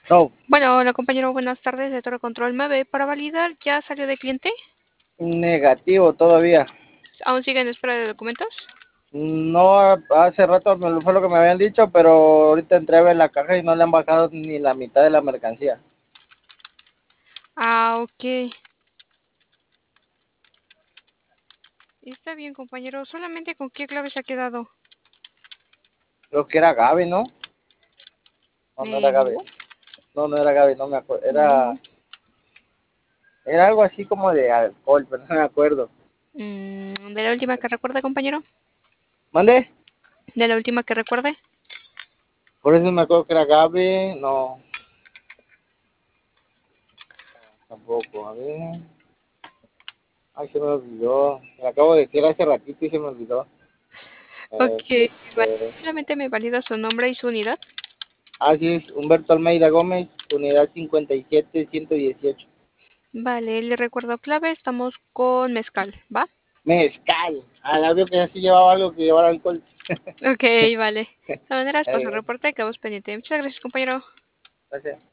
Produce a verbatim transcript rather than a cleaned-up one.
No, Bueno, hola compañero, buenas tardes de Toro Control me ve para validar. ¿Ya salió de cliente? negativo todavía. ¿Aún sigue en espera de documentos? No, hace rato me- fue lo que me habían dicho, pero ahorita entré a ver la caja y no le han bajado ni la mitad de la mercancía. Ah, ok. Está bien, compañero. ¿Solamente con qué clave se ha quedado? Creo que era Gaby, ¿no? No, no era Eh, Gaby. no. No, no era Gaby, no me acuerdo. No, Era, no. era algo así como de alcohol, pero no me acuerdo. Mm, ¿de la última que recuerde, compañero? ¿Mande? ¿De la última que recuerde? Por eso me acuerdo que era Gaby. No, tampoco. A ver. Ay, se me olvidó. Me acabo de decir hace ratito y se me olvidó. Ok, vale. Este, Solamente me valida su nombre y su unidad. así es, Humberto Almeida Gómez, unidad cincuenta y siete ciento dieciocho. Vale, le recuerdo clave. Estamos con mezcal, ¿va? Mezcal. A la vez que así llevaba algo que llevara alcohol. Ok, vale. De todas maneras, pues el Eh, reporte quedamos pendiente. Muchas gracias, compañero. gracias.